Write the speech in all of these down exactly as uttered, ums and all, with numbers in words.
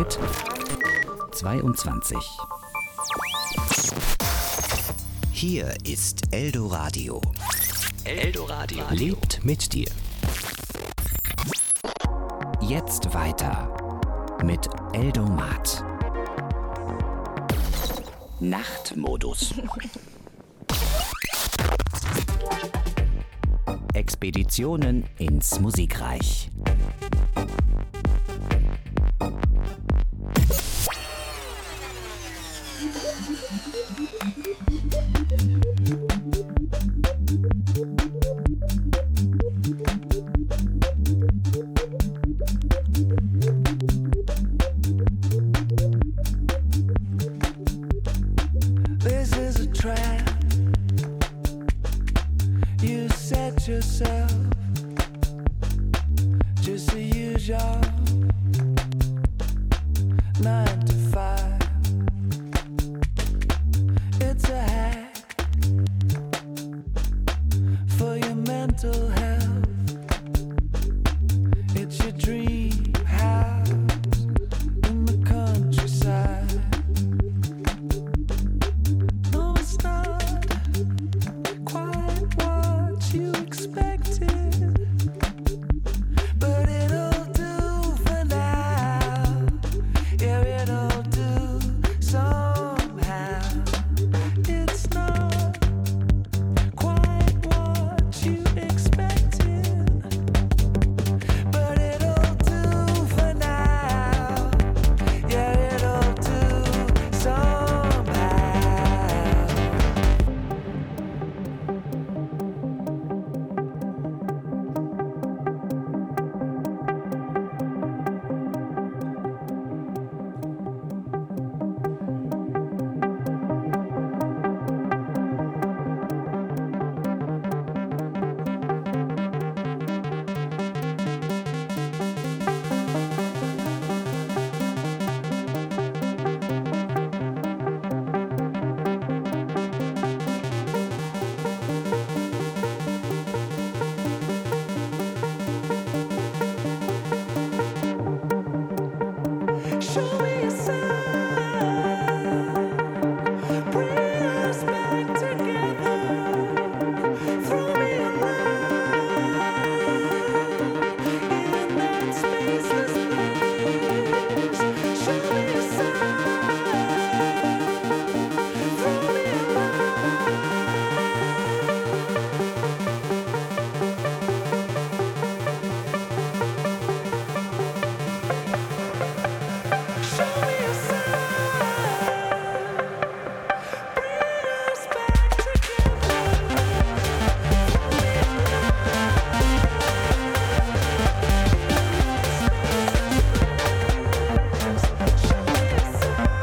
mit zweiundzwanzig. Hier ist Eldoradio. Eldoradio lebt mit dir. Jetzt weiter mit Eldomat. Nachtmodus. Expeditionen ins Musikreich. Yourself just to use your nine to five. It's a hack for your mental health. It's your dream house in the countryside. No, it's not quite what you expected, but it'll do for now. Yeah, it'll do somehow. It's not quite what you expected, but it'll do for now. Yeah, it'll do somehow. Show me a sign, bring us back together. Throw me a line in that spaceless place. Show me a sign, throw me a line. Show me a sign, bring us back together. Show me a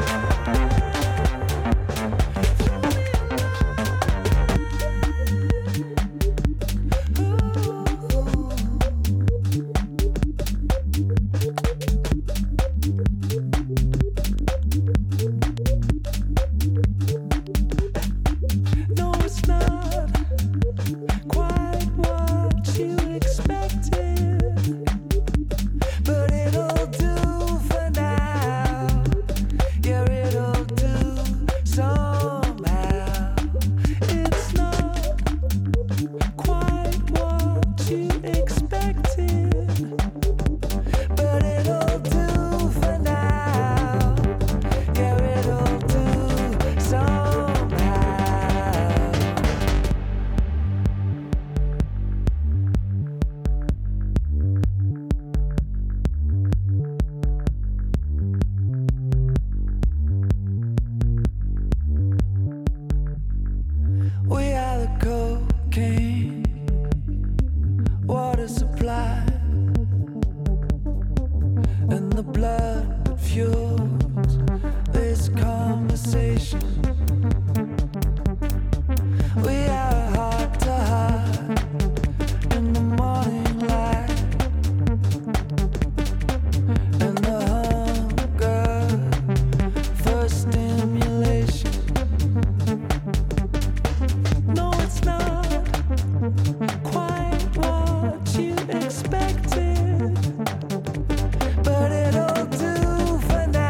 No, it's not quite what you expected, but it'll do for now. Yeah, it'll do somehow. It's not quite what you expected, but it'll do for now. Yeah, it'll do somehow. We are the cocaine water supply, and the blood that fuels this conversation. We are heart to heart in the morning light, and the hunger for stimulation. No, it's not quite what you expected, but it'll do for now.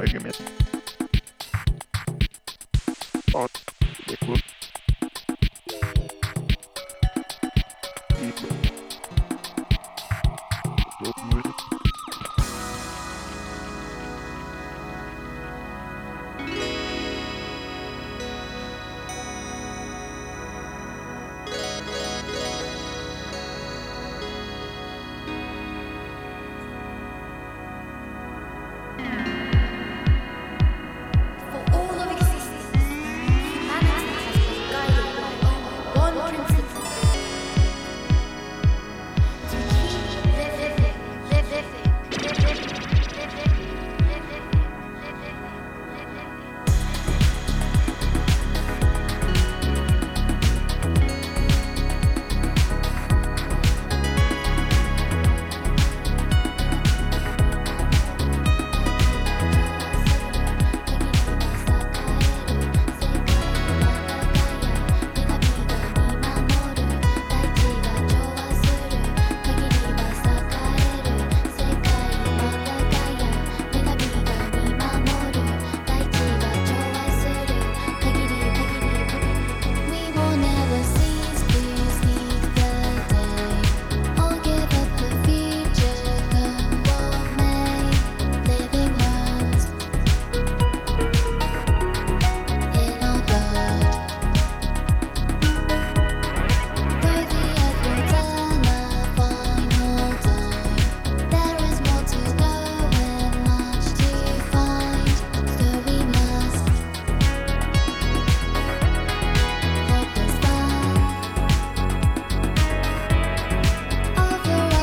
argument. But they could people good music. For all of existence, humanity has been guided by only one principle: to keep living, living, living, living, living, living, living. We will never cease to seek the day, or give up the future, come what may. Living words in our blood. Though the earth will turn a final time, there is more to go and much to find. So we must hope the sun over us.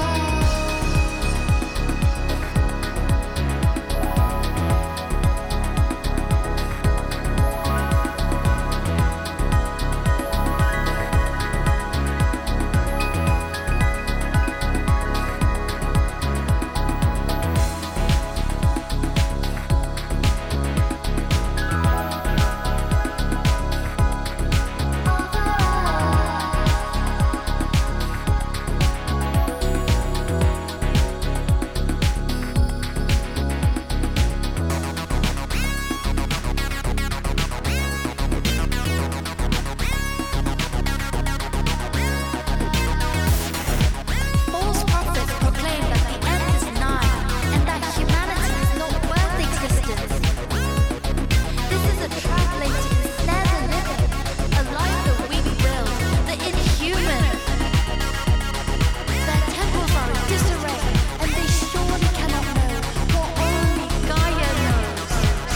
False prophets proclaim that the end is nigh and that humanity is not worth existence. This is a traveling to ensnare the living, a life that we will, the inhuman. Their temples are in disarray, and they surely cannot know what only Gaia knows.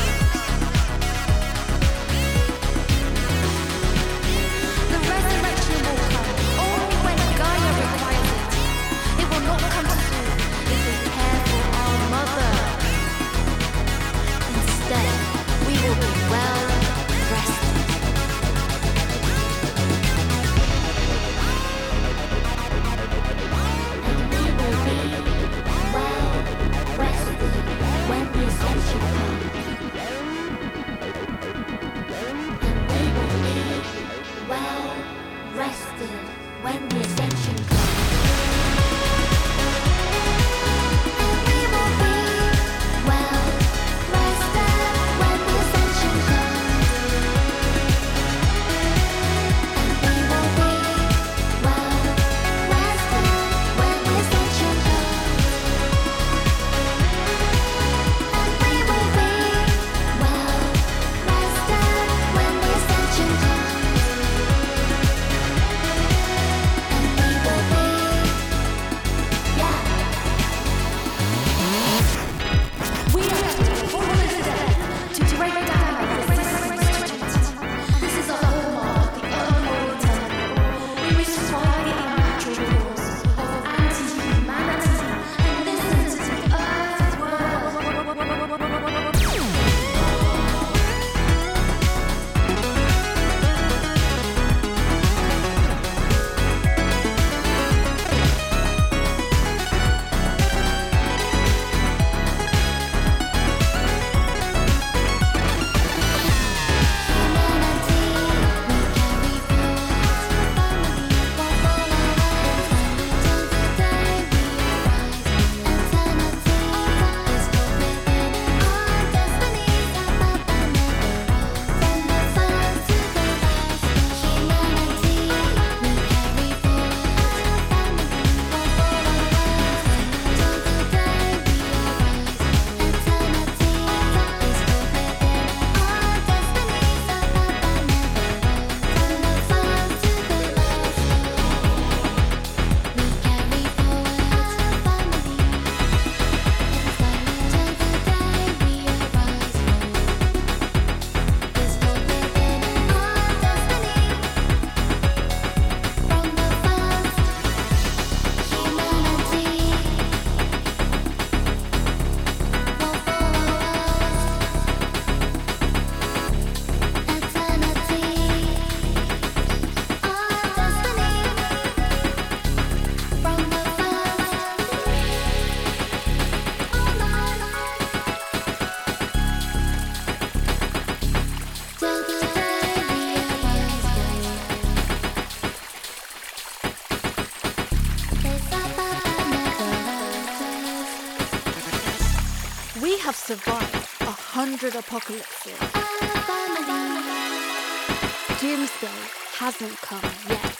The resurrection will come only when Gaia requires it. It will not come soon if we care for our mother. Instead, we will be well rested. And we will be well rested when the ascension comes. And we will be well rested when the ascension comes. And we will be well rested when the ascension comes. And we will be well rested when the ascension comes. And we will be well rested when the ascension comes. survive a hundred apocalypses. Doomsday hasn't come yet.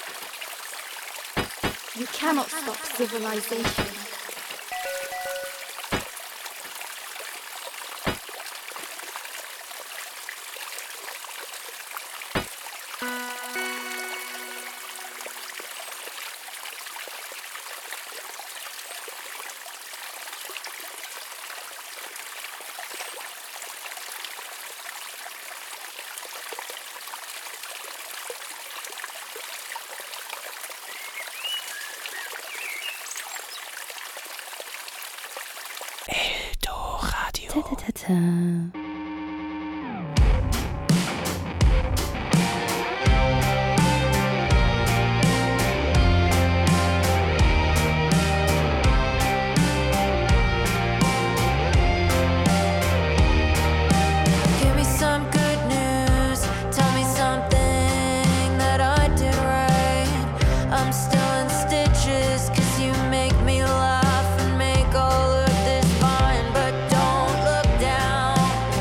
You cannot stop civilization. Ta-ta-ta-ta. Give me some good news. Tell me something that I did right. I'm still in stitches 'cause you make me laugh and make all of this fine. But don't look down.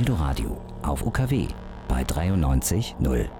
Eldoradio auf U K W bei dreiundneunzig Komma null.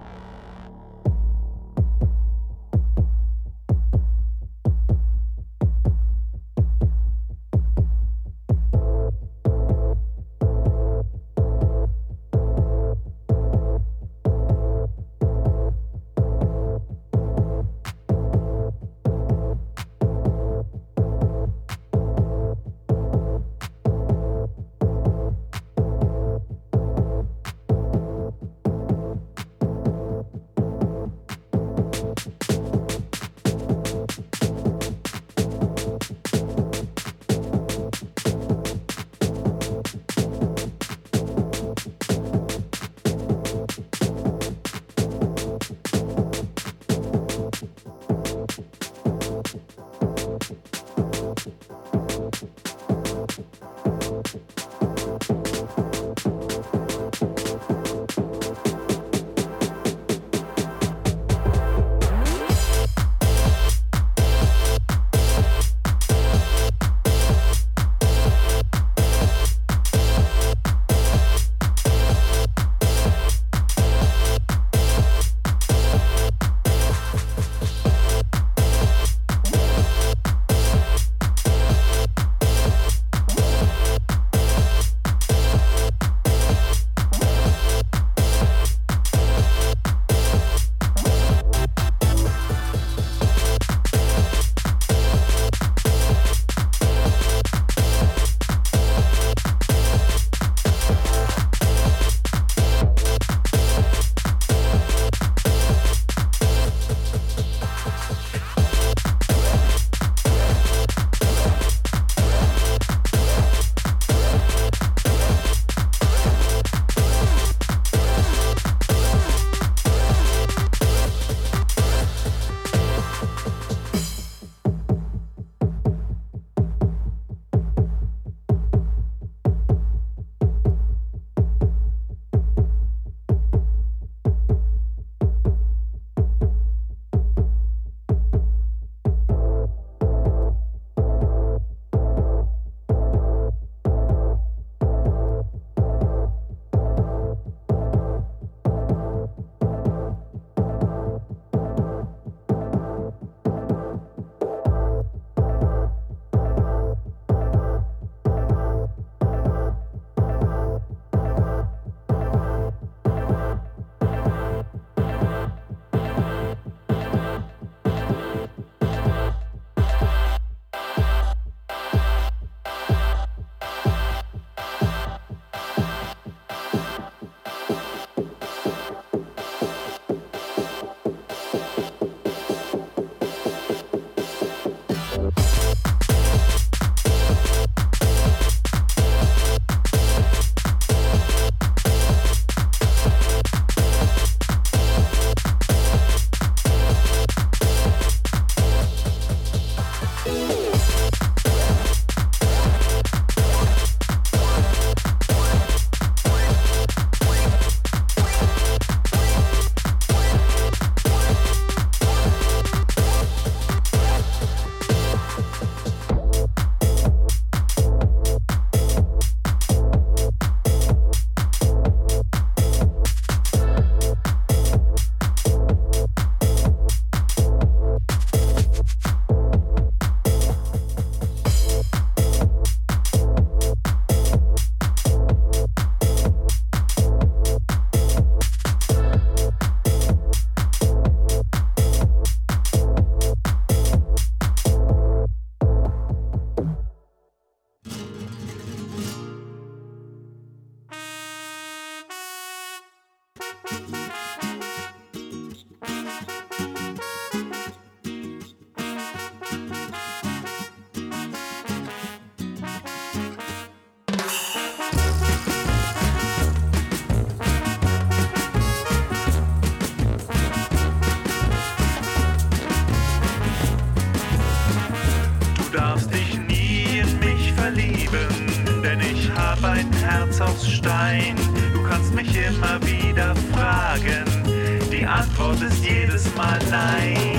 Herz aus Stein. Du kannst mich immer wieder fragen, die Antwort ist jedes Mal nein.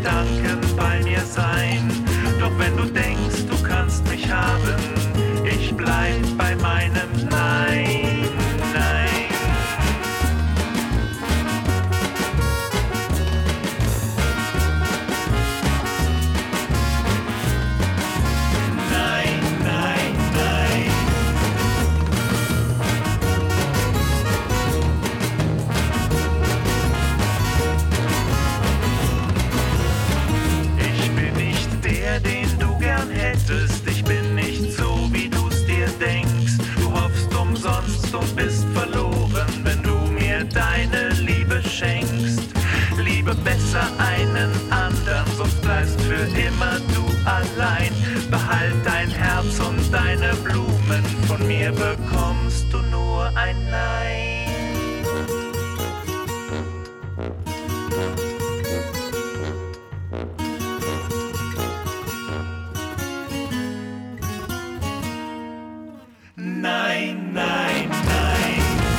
Gedanken bei mir sein. Doch wenn du denkst, du kannst mich haben, ich bleib bei meinem Nein, nein. Ich bin nicht so, wie du's dir denkst. Du hoffst umsonst und bist verloren, wenn du mir deine Liebe schenkst. Liebe besser einen anderen, sonst bleibst für immer du allein. Behalt dein Herz und deine Blumen, von mir bekommst du nur ein Nein. Nein, nein, nein.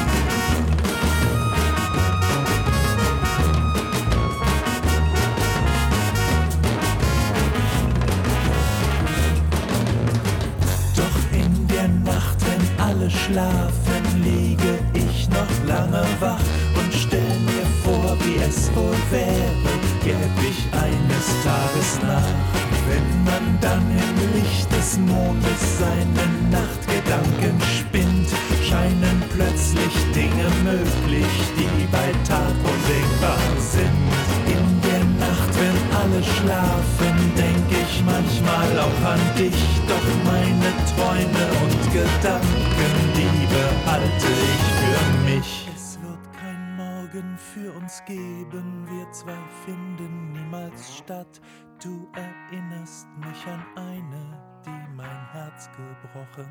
Doch in der Nacht, wenn alle schlafen, liege ich noch lange wach und stell mir vor, wie es wohl wäre, gäb ich eines Tages nach. Wenn man dann im Licht des Mondes seine Nachtgedanken spinnt, scheinen plötzlich Dinge möglich, die bei Tag undenkbar sind. In der Nacht, wenn alle schlafen, denk ich manchmal auch an dich. Doch meine Träume und Gedanken, die behalte ich für mich. Es wird kein Morgen für uns geben, wir zwei finden niemals statt. Du erinnerst mich an eine, die mein Herz gebrochen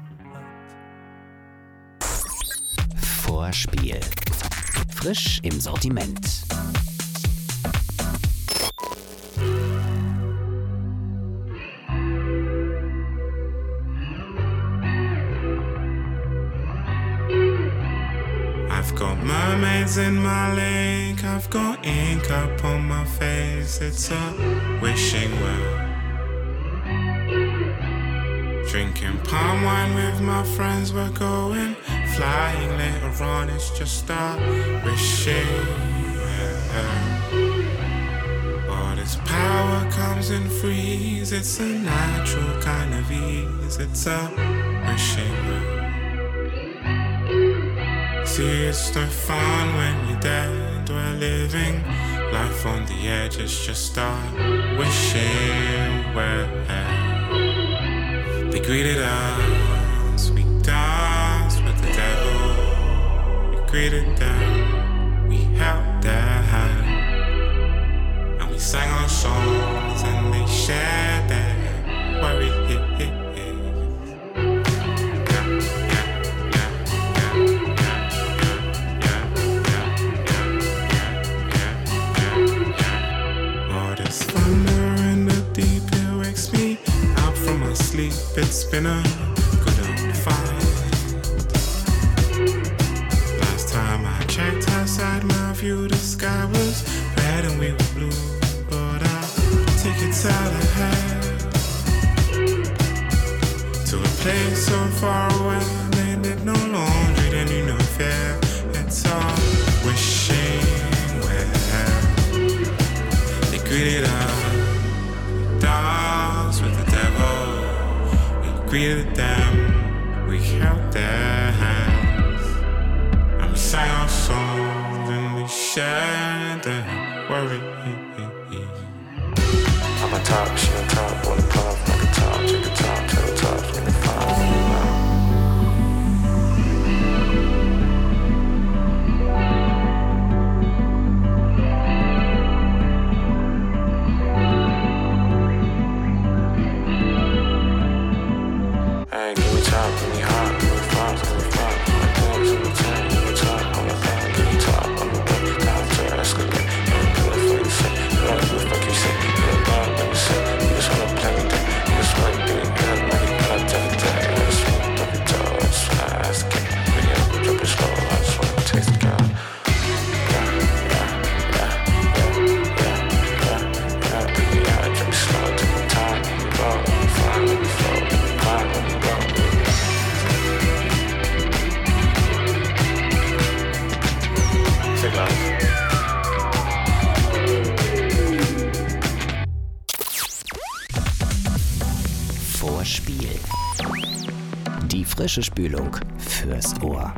hat. Vorspiel. Frisch im Sortiment. I've got mermaids in my lake, I've got ink up on my face, it's a wishing well. Drinking palm wine with my friends, we're going flying later on, it's just a wishing well. But its power comes in freeze, it's a natural kind of ease, it's a wishing well. See, it's no fun when you're dead, we're living life on the edge, it's just a wishing well. They greeted us, we danced with the devil. We greeted them, we held their hand, and we sang our songs and they shared their worries. It's been a good old fight. Last time I checked outside my view, the sky was red and we were blue. But I'll take it out ahead to a place so far away. They did no laundry, they knew no fear. It's all wishing well. They greeted us, dance with the devil. Greeted them, we held their hands, and we sang our songs and we shared their worries. I'm a top, she on top, on the pop, like a top, check the top, tell the top, in the five. Escalate, fuck you say, what the fuck you say, musikalische Spülung fürs Ohr.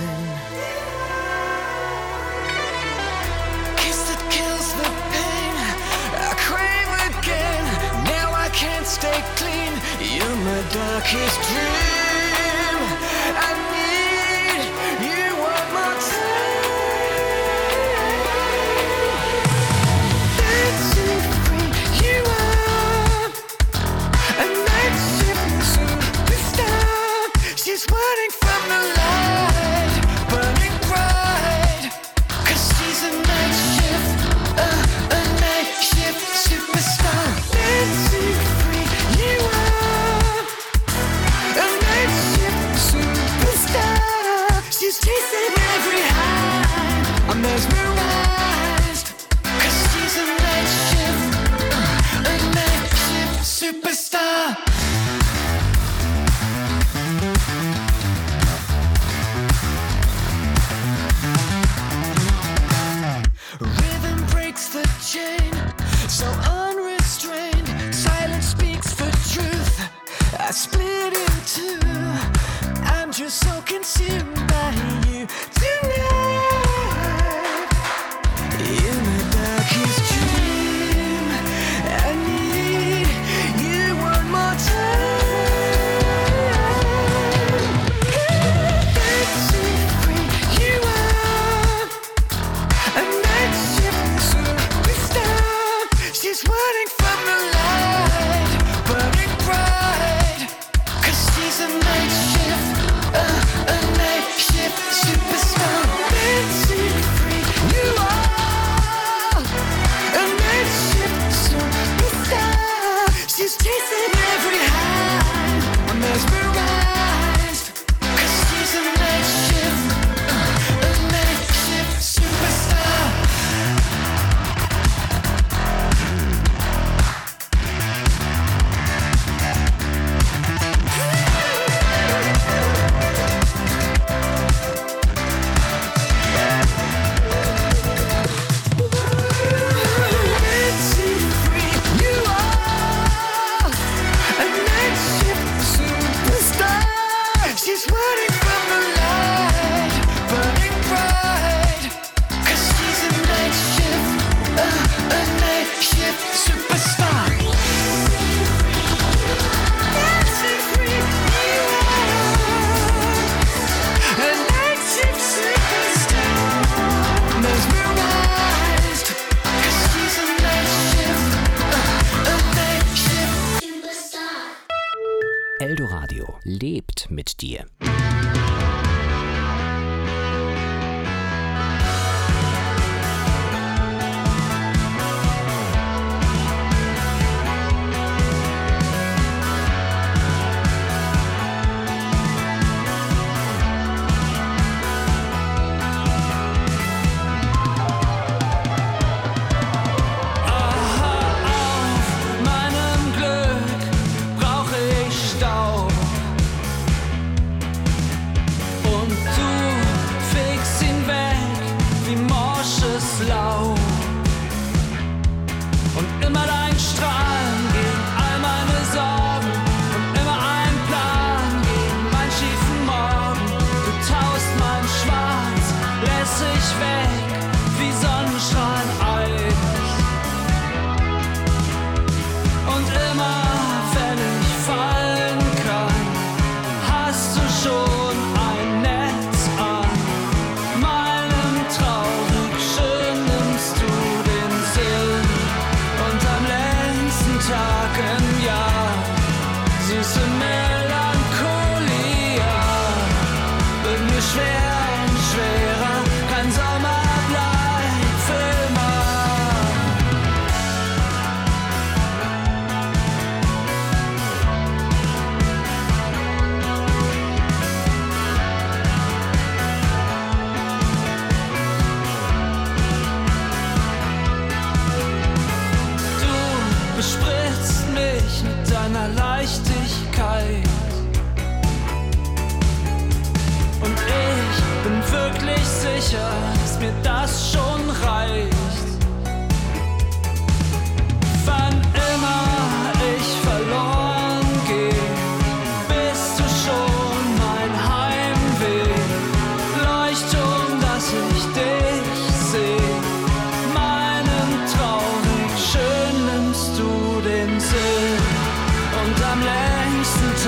Kiss that kills the pain. my darkest dream, I need you one more time. Dancing free, you are a night shift superstar. She's running from the light, burning bright, 'cause she's a night shift, uh, a night shift superstar. Dancing free, you are a night shift superstar. She's chasing every high, I'm mesmerized, 'cause she's a night shift, uh, a night shift superstar. Rhythm breaks the chain, so unrestrained. Silence speaks the truth. I split in two. I'm just so consumed by you tonight. In my darkest dream, I need you one more time. Dancing free, you are a night shift superstar. She's running from the light, burning bright, 'cause she's a night shift, uh, a night shift superstar. Dancing free, you are a night shift superstar. She's chasing every high, I'm mesmerized, 'cause she's a night shift, uh, a night shift superstar. Dancing free, you are a night shift superstar. She's running from the light, burning bright, 'cause she's a night shift, uh, a night shift superstar. Dancing free, you are a night shift superstar. Mesmerized, 'cause she's a night shift, uh, a night shift superstar. Eldoradio lebt mit dir. Meinem Glück brauche ich Staub. Und du fegst ihn weg wie morsches Laub. Und immer dein Strahlen gegen all meine Sorgen. Und immer ein Plan gegen meinen schiefen Morgen. Du taust mein Schwarz, lässig weg wie Sonnenstrahlen Eis. Und immer, wenn ich fallen kann, hast du schon ein Netz an. Meinem traurig schön nimmst du den Sinn. Und am längsten Tag im Jahr, süße Melancholia, wird mir schwer und schwerer, kein Sommer bleibt für immer. Du bespritzt mich mit deiner Leichtigkeit. Und ich bin wirklich sicher, dass mir das schon reicht. Wann immer ich verloren gehe, bist du schon mein Heimweg. Leuchtturm, dass ich dich sehe. Meinem traurig schön nimmst du den Sinn. Und am längsten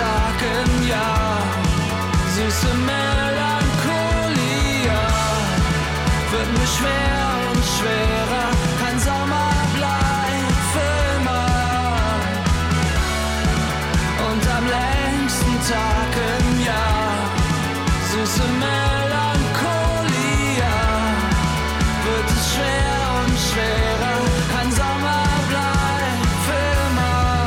längsten Tag im Jahr. Süße Melancholia, wird es schwer und schwerer, kein Sommer bleibt für immer.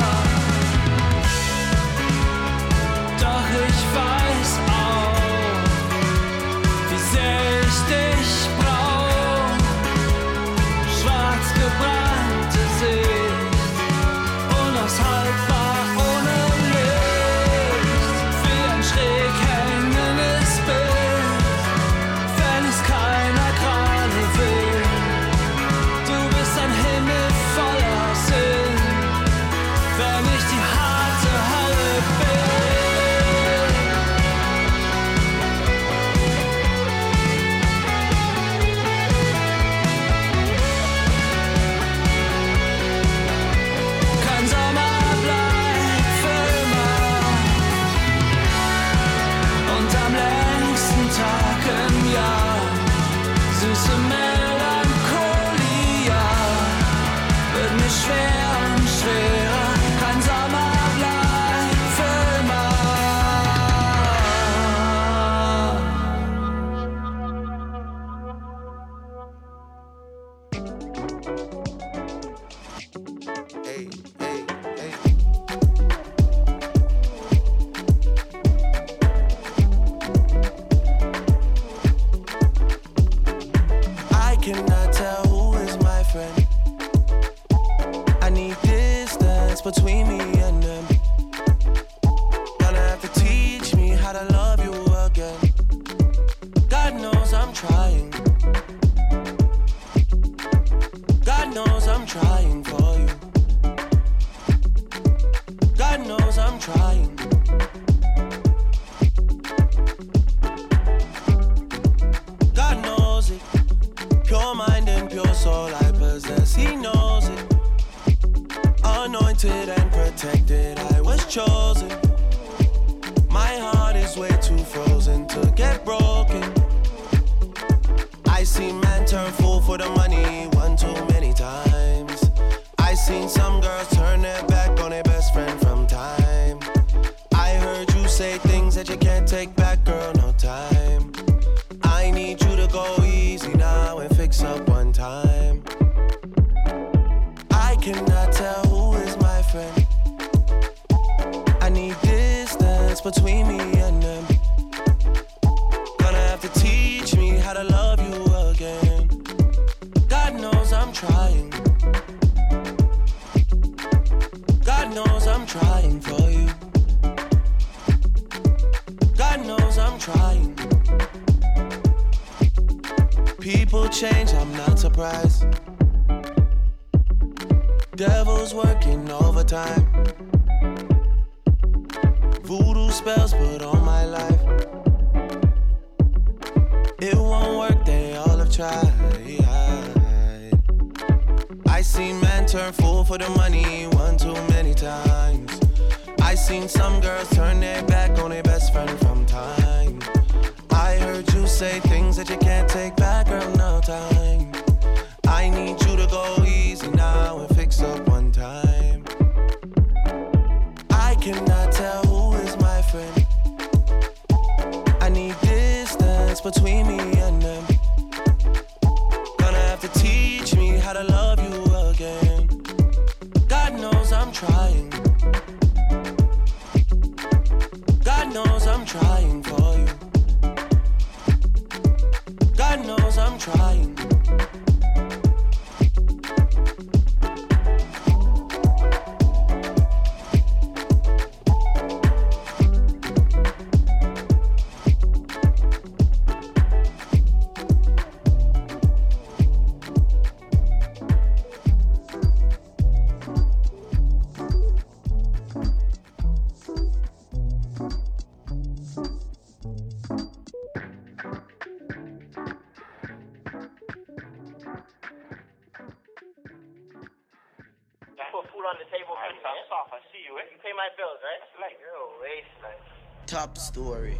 Doch ich weiß auch, wie sehr ich dich brauch. Schwarz gebrannte Sicht, unaushaltbar ohne Licht, wie ein schräg hängendes Bild, wenn es keiner gerade will. Du bist ein Himmel voller Sinn, wenn ich die harte Hölle bin. Kein Sommer bleibt für immer. Und am längsten Tag im Jahr, süße Melancholia, wird mir schwer und schwerer, kein Sommer bleibt für immer. I cannot tell who is my friend. I need distance between me and them. Gonna have to teach me how to love you again. God knows I'm trying. God knows I'm trying for you. God knows I'm trying. God knows it. Pure mind and pure soul I possess, he knows it. Anointed and protected, I was chosen. My heart is way too frozen to get broken. I seen man turn fool for the money one too many times. I seen some girls turn their back on their best friend from time. I heard you say things that you can't take back, girl, no time. I need you to go easy now and fix up one time. I cannot tell who is my friend. I need distance between me and them. Gonna have to teach me how to love you again. God knows I'm trying. God knows I'm trying for you. God knows I'm trying. People change, I'm not surprised. Devil's working overtime. Voodoo spells put on my life. It won't work, they all have tried. I seen men turn fool for the money one too many times. I seen some girls turn their back on their best friend from time. I heard you say things that you can't take back, girl, no time. I need you to go easy now and fix up one time. I cannot tell who is my friend. I need distance between me and them. Gonna have to teach me how to love you again. God knows I'm trying. God knows I'm trying for you. God knows I'm trying. Top story.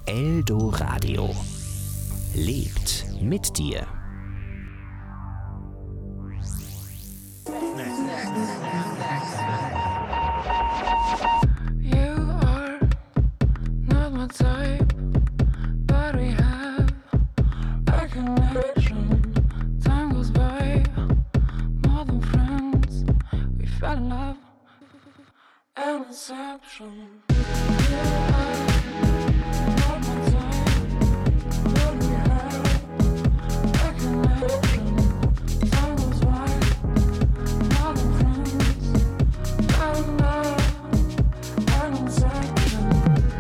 Eldo Radio lebt mit dir. attraction. Time goes by, more than friends. We fell in love, and inception. Yeah, I not my time, but we have a connection. Time goes by, more than friends. Fell in love, and inception.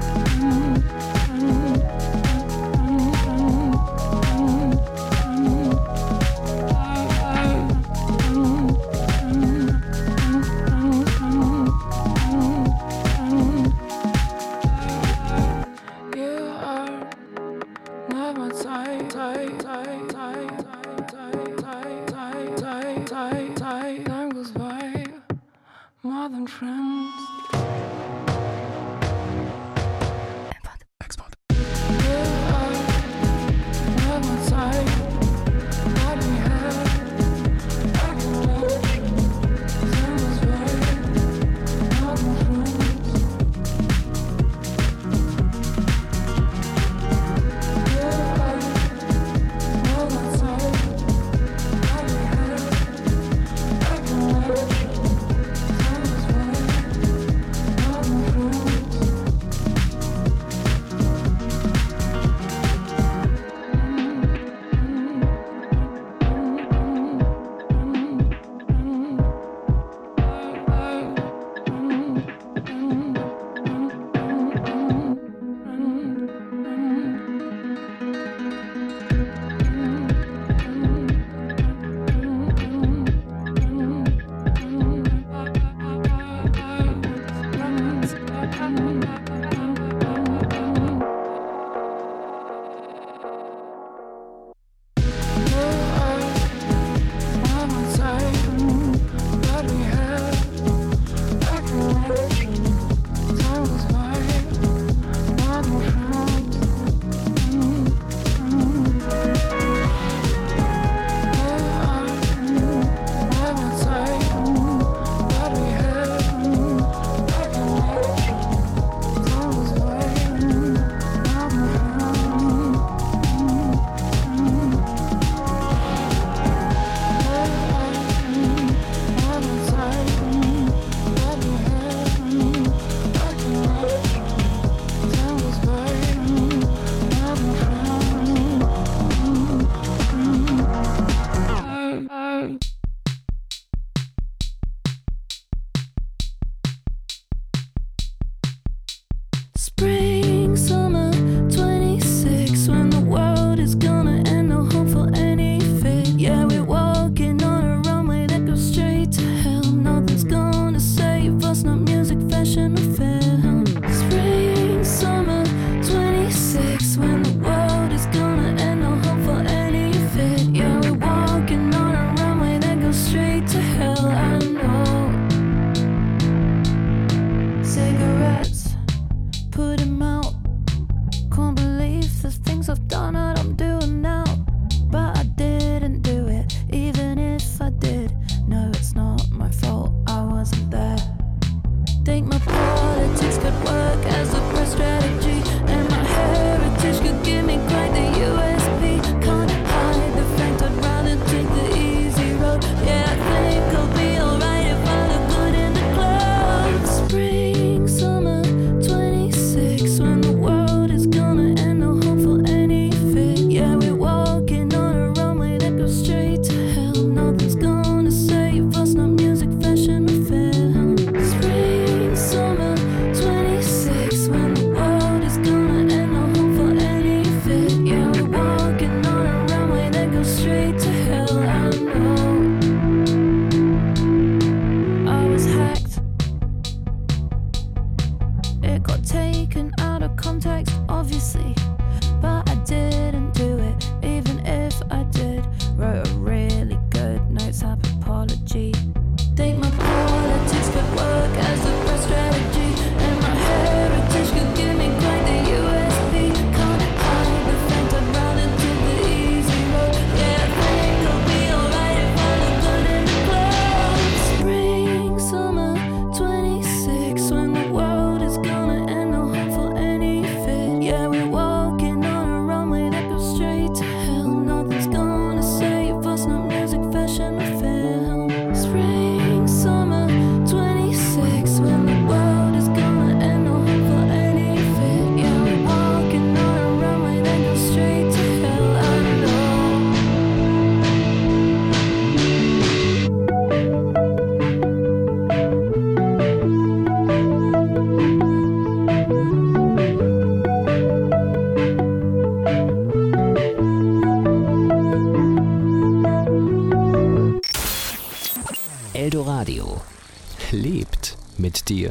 Time goes by, more than friends. Spring, summer, twenty-six, when the world is gonna end, no hope for any fit. Yeah, we're walking on a runway that goes straight to hell. Nothing's gonna save us, not music, fashion, or film. Spring, summer, twenty-six, when the world is gonna end, no hope for any fit. Yeah, we're walking on a runway that goes straight to hell. I know. Cigarettes, put him out. Can't believe the things I've done that I'm doing now. But I didn't do it, even if I did. No, it's not my fault, I wasn't there. Think my politics could work as a press strategy, and my heritage could give me quite the U S P. Can't hide the fact I'd rather take the easy road. Yeah, I think I'll be alright if I look good in the clothes. Spring, summer, twenty-six, when the world is gonna end, no hope for any fit. Yeah, we're walking on a runway that goes straight to hell. Nothing's gonna save us, not music, fashion, or film. Spring, summer, twenty-six, when the world is gonna end, no hope for any fit. Yeah, we're walking on a runway that goes straight to hell. I know. I was hacked. It got taken out of context, obviously, but I didn't do it, even if I did. Wrote a really good notes app apology. Think my politics could work as a press strategy, and my heritage could give me quite the U S P. Can't hide the fact I'd rather take the easy road. Yeah, I think I'll mit dir.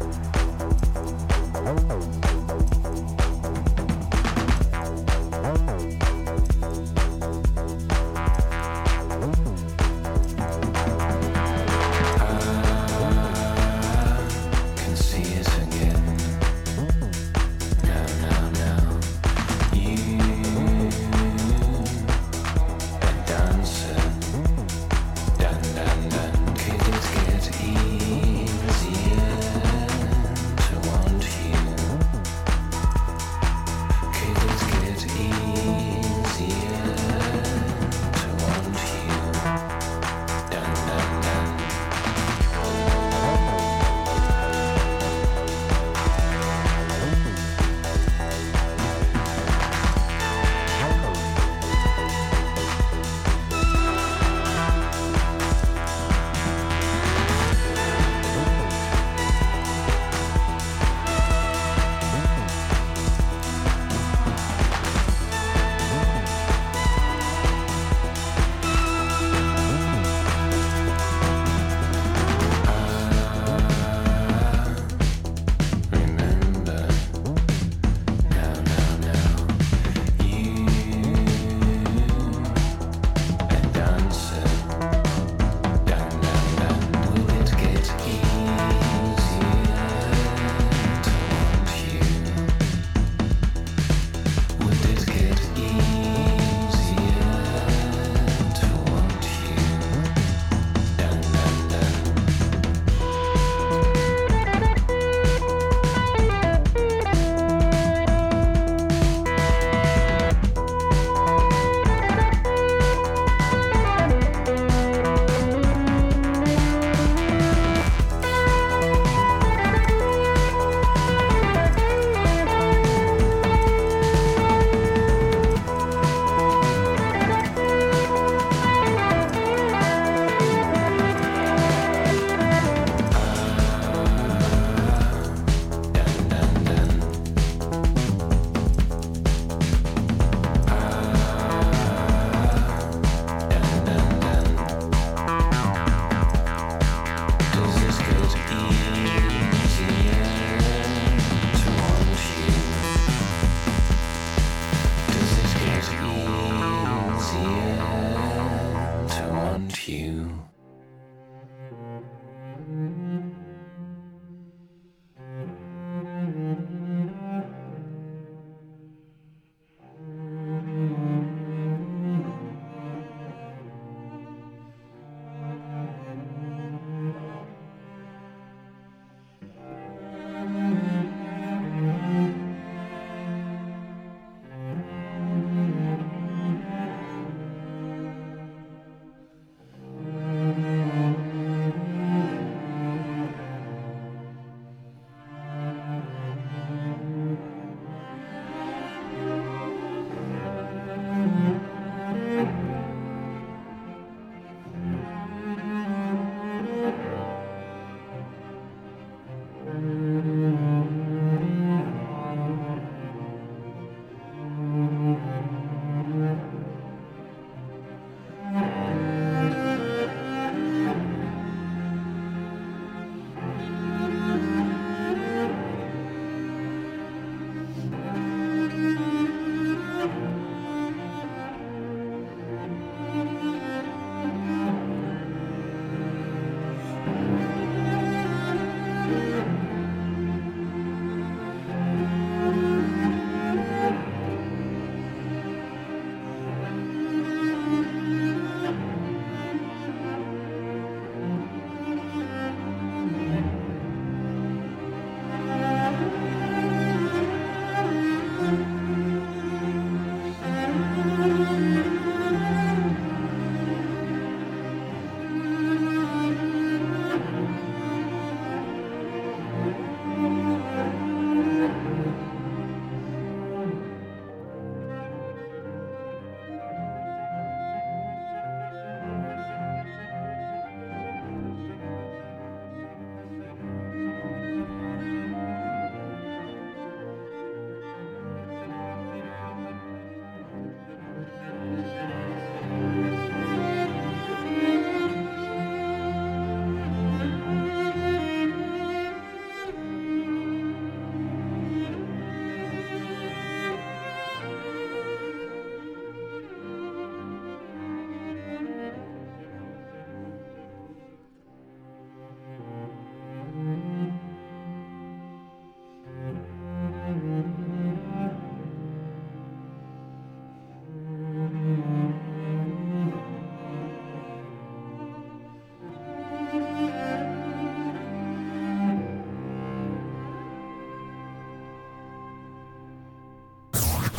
Oh.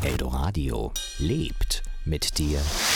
Eldoradio lebt mit dir.